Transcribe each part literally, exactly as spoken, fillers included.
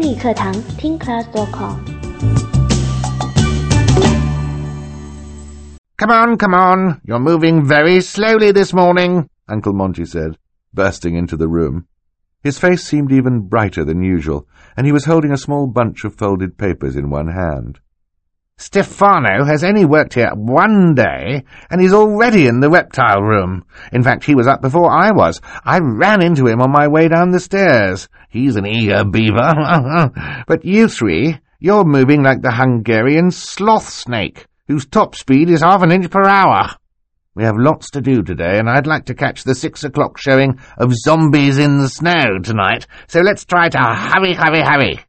英语课堂听 class dot com。 Come on, come on, you're moving very slowly this morning, Uncle Monty said, bursting into the room. His face seemed even brighter than usual, and he was holding a small bunch of folded papers in one hand. Stefano has only worked here one day, and he's already in the reptile room. In fact, he was up before I was. I ran into him on my way down the stairs. He's an eager beaver. But you three, you're moving like the Hungarian sloth snake, whose top speed is half an inch per hour. We have lots to do today, and I'd like to catch the six o'clock showing of Zombies in the Snow tonight, so let's try to hurry, hurry, hurry.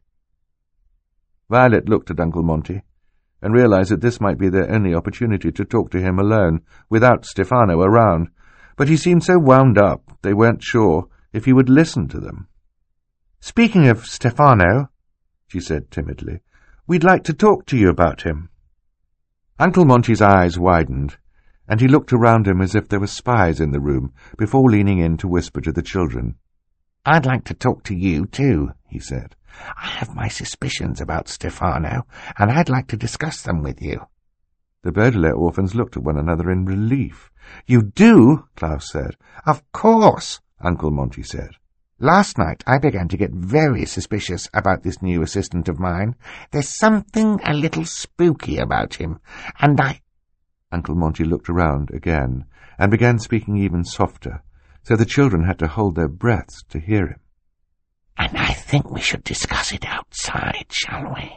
Violet looked at Uncle Monty and realized that this might be their only opportunity to talk to him alone, without Stefano around, but he seemed so wound up they weren't sure if he would listen to them. "Speaking of Stefano," she said timidly, "we'd like to talk to you about him." Uncle Monty's eyes widened, and he looked around him as if there were spies in the room, before leaning in to whisper to the children. "I'd like to talk to you, too," he said. "I have my suspicions about Stefano, and I'd like to discuss them with you." The Baudelaire orphans looked at one another in relief. "You do?" Klaus said. "Of course," Uncle Monty said. "Last night I began to get very suspicious about this new assistant of mine. There's something a little spooky about him, and I—" Uncle Monty looked around again and began speaking even softer, so the children had to hold their breaths to hear him. "And I think we should discuss it outside, shall we?"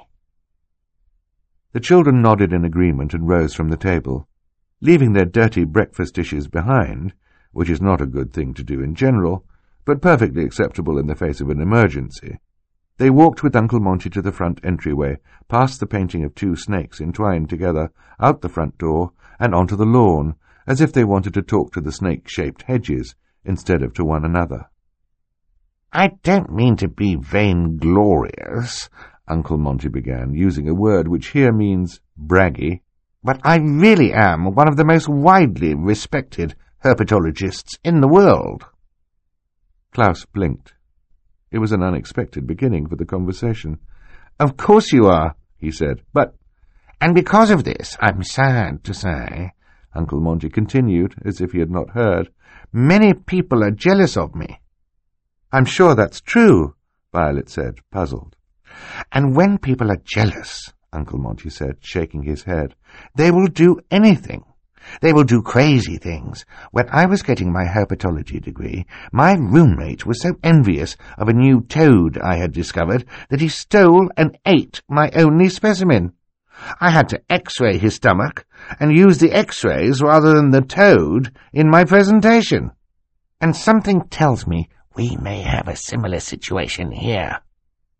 The children nodded in agreement and rose from the table. Leaving their dirty breakfast dishes behind, which is not a good thing to do in general, but perfectly acceptable in the face of an emergency, they walked with Uncle Monty to the front entryway, past the painting of two snakes entwined together, out the front door, and onto the lawn, as if they wanted to talk to the snake-shaped hedges instead of to one another. "I don't mean to be vainglorious," Uncle Monty began, using a word which here means braggy, "but I really am one of the most widely respected herpetologists in the world." Klaus blinked. It was an unexpected beginning for the conversation. "Of course you are," he said, "but—" "And because of this, I'm sad to say," Uncle Monty continued, as if he had not heard, "many people are jealous of me." "I'm sure that's true," Violet said, puzzled. "And when people are jealous," Uncle Monty said, shaking his head, "they will do anything. They will do crazy things. When I was getting my herpetology degree, my roommate was so envious of a new toad I had discovered that he stole and ate my only specimen. I had to x-ray his stomach and use the x-rays rather than the toad in my presentation. And something tells me we may have a similar situation here."